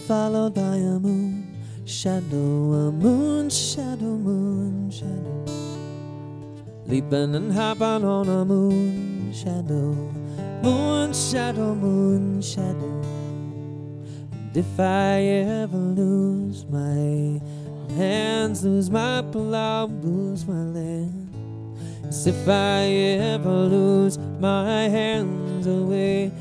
followed by a moon shadow, a moon shadow, moon shadow. Leaping and hopping on a moon shadow, moon shadow, moon shadow. And if I ever lose my hands, lose my plow, lose my land, as if I ever lose my hands away,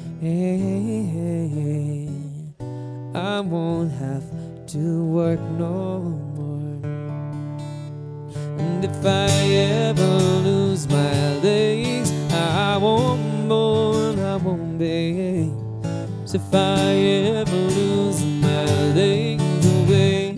I won't have to work no more. And if I ever lose my legs, I won't mourn, I won't beg. As if I ever lose my legs away,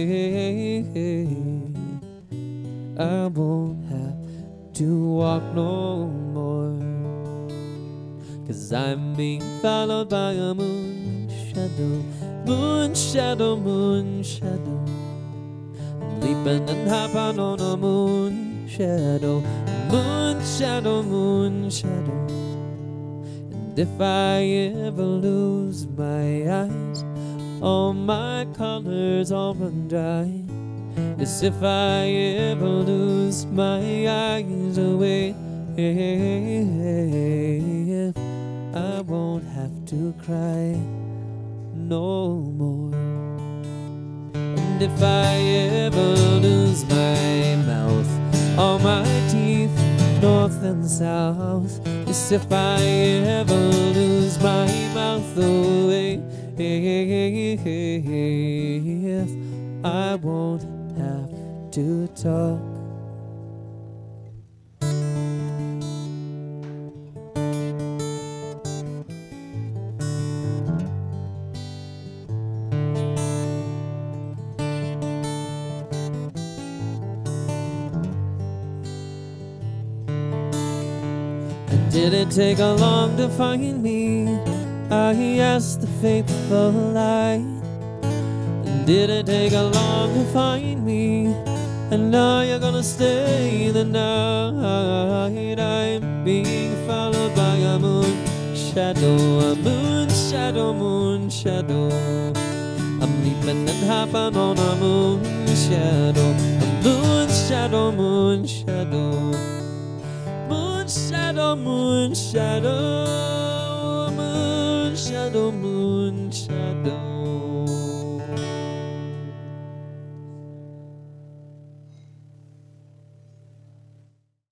I won't have to walk no more. 'Cause I'm being followed by a moon shadow, moon shadow, moon shadow. I'm leaping and hopping on a moon shadow, moon shadow, moon shadow. And if I ever lose my eyes, all my colors all run dry. As if I ever lose my eyes away, I won't have to cry no more. And if I ever lose my mouth, all my teeth, north and south, as if I ever lose my mouth away, I won't have to talk. Did it take a long to find me? I asked the faithful light. Did it take a long to find me? And now you're gonna stay the night. I'm being followed by a moon shadow, a moon shadow, moon shadow. I'm leaping and hopping on a moon shadow, a moon shadow, moon shadow. Moon shadow, moon shadow, moon shadow, moon shadow.